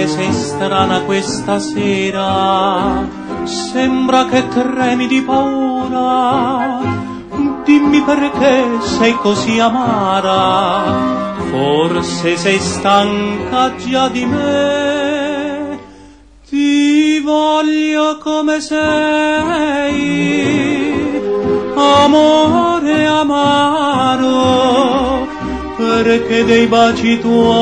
come sei strana questa sera, sembra che tremi di paura, dimmi perché sei così amara, forse sei stanca già di me, ti voglio come sei, amore amaro, perché dei baci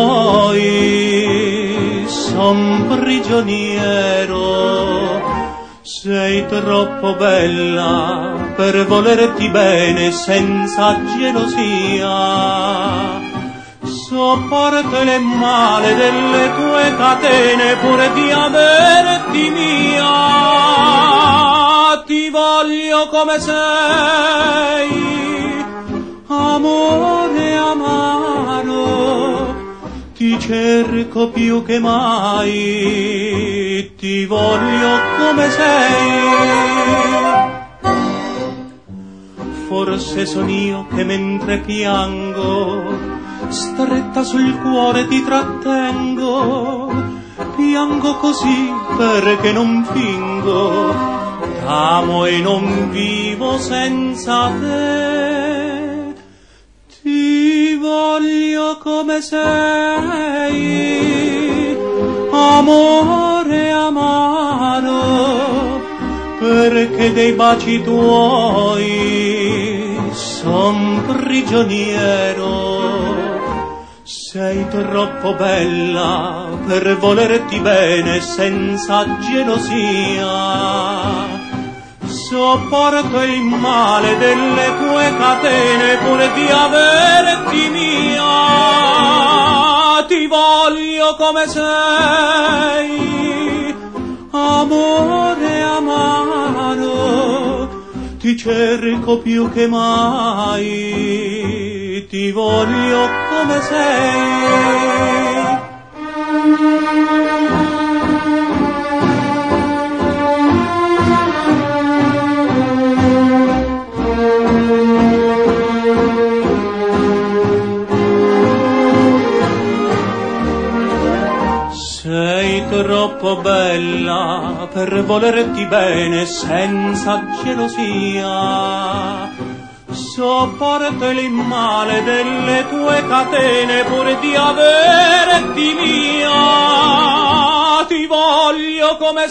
tuoi son prigioniero. Sei troppo bella per volerti bene senza gelosia. Sopporto il male delle tue catene pure di averti mia. Ti voglio come sei, amore amaro, ti cerco più che mai, ti voglio come sei. Forse son io che mentre piango, stretta sul cuore ti trattengo, piango così perché non fingo, t'amo e non vivo senza te. Ti voglio come sei, amore amaro, perché dei baci tuoi son prigioniero. Sei troppo bella per volerti bene senza gelosia. Sopporto il male delle tue catene pure di averti mia. Ti voglio come sei, amore amaro, ti cerco più che mai, ti voglio come sei. Sei troppo bella per volerti bene senza gelosia. Sopporto il male delle tue catene pure di averti mia. Ti voglio come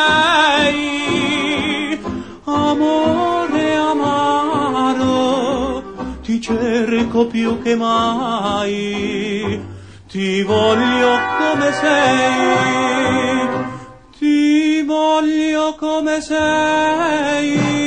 sei, amore amaro, ti cerco più che mai, ti voglio come sei, ti voglio come sei.